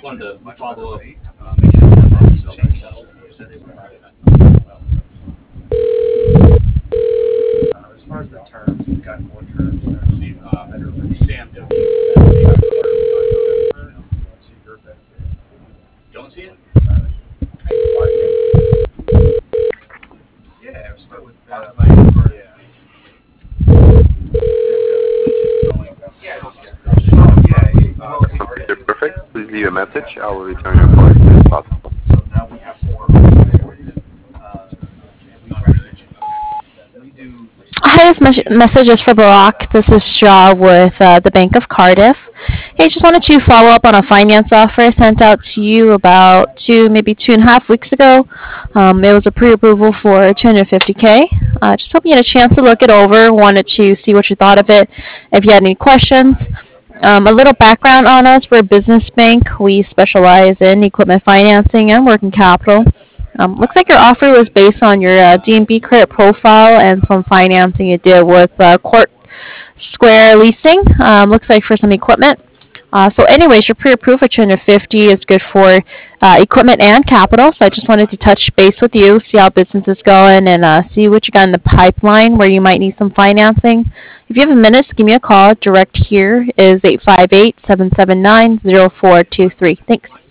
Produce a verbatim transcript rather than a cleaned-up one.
wanted to follow up. Uh, make sure that was still successful. You said they were Uh, as far as the terms, we've got more terms. See, uh, Sam, don't don't see it? Yeah, we'll start with uh, You're perfect. Please leave a message. I will return your call as soon as possible. So now we have four. Uh, we do. Hi, this mes- message is for Barack. This is Shaw with uh, the Bank of Cardiff. Hey, just wanted to follow up on a finance offer I sent out to you about two, maybe two and a half weeks ago. Um, it was a pre-approval for two hundred fifty k. Uh, just hoping you had a chance to look it over. Wanted to see what you thought of it. If you had any questions. Um, a little background on us. We're a business bank. We specialize in equipment financing and working capital. Um, looks like your offer was based on your uh, D and B credit profile and some financing you did with uh, Court Square Leasing. Um, looks like for some equipment. Uh, so, anyways, your pre-approved for two hundred fifty is good for uh, equipment and capital. So, I just wanted to touch base with you, see how business is going, and uh, see what you got in the pipeline where you might need some financing. If you have a minute, just give me a call. Direct here is eight five eight, seven seven nine, zero four two three. Thanks.